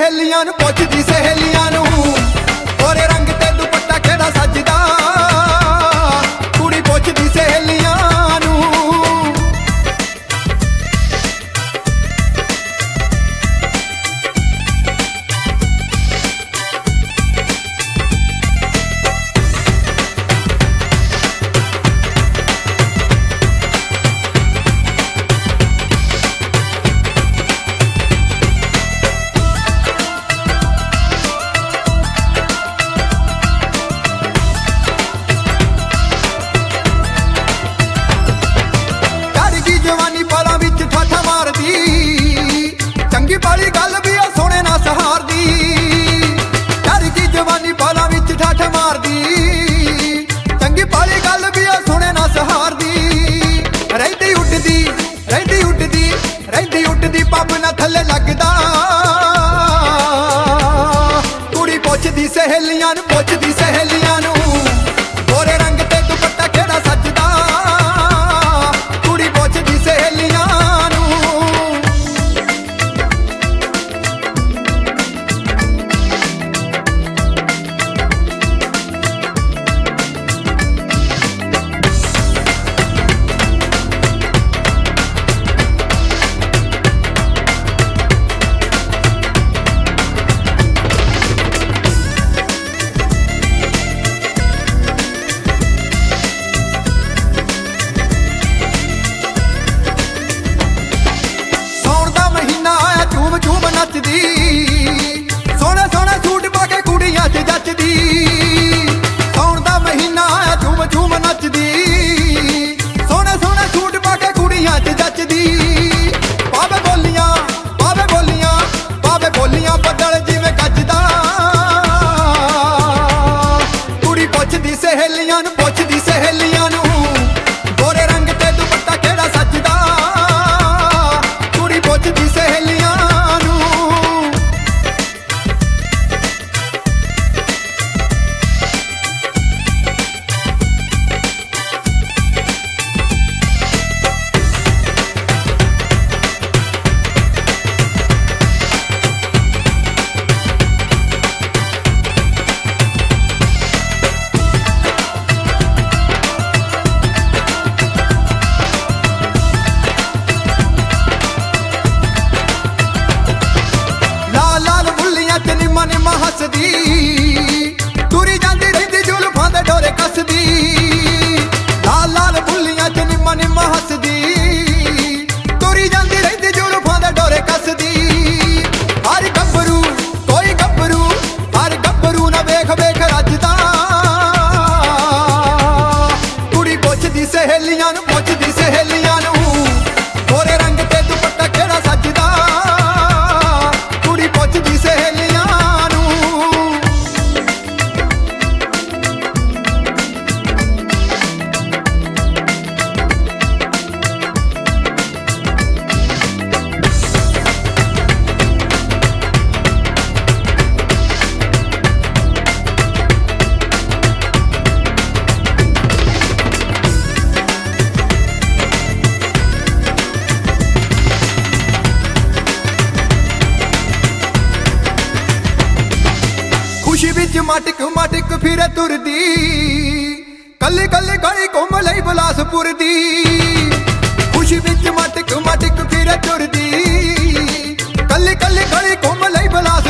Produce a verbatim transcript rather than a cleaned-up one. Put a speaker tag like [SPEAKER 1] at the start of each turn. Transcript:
[SPEAKER 1] सहेलियां नूं पुछदी सहेलियां नूं गोरे रंग ते दुपट्टा केड़ा सजदा कुड़ी पुछदी सहेलियां नूं। चंगी पाली गल भी आ सोने ना सहारदी डर की जवानी बालां विच ठठ मारदी चंगी पाली गल भी आ सोने ना सहारदी रहिंदी उड्डदी रहिंदी उड्डदी रहिंदी उड्डदी पब ना थल्ले लगदा कुड़ी पुछदी सहेलियां नूं पुछदी सहेलियां नूं गोरे रंग ते दुपट्टा केड़ा सजदा कुड़ी पुछदी सहेलियां नूं। नचदी सोने सोने सूट पाके कुड़ियां च जचदी सौण दा महीना आया झूम झूम नचदी सोने सोने सूट पाके कुड़ियां च जचदी पावे बोलियां पावे बोलियां पावे बोलियां बदल जिवें गजदा कुड़ी पुछदी सहेलियां नूं पुछदी सहेलियां नूं गोरे रंग ते दुपट्टा केड़ा सजदा कुड़ी पुछदी सहेलियां। निम्मा हसदी तुरी जांदी रहिंदी जुल्फां दे डोरे कसदी लाल लाल बुल्लियां च निम्मा निम्मा हसदी तुरी जांदी रहिंदी जुल्फां दे डोरे कसदी हर गब्बरू कोई गब्बरू हर गब्बरू ना वेख वेख रजदा कुड़ी पुछदी सहेलियां नूं पुछदी सहेलियां नूं गोरे रंग ते दुपट्टा केड़ा सजदा कुड़ी पुछदी सहेलियां। खुशी विच मटक मटक फिरे तुरदी कल्ली कल्ली गली घुम लई बिलासपुर दी खुशी विच मटक मटक फिरे तुरदी कल्ली कल्ली गली घुम लई बिलासपुर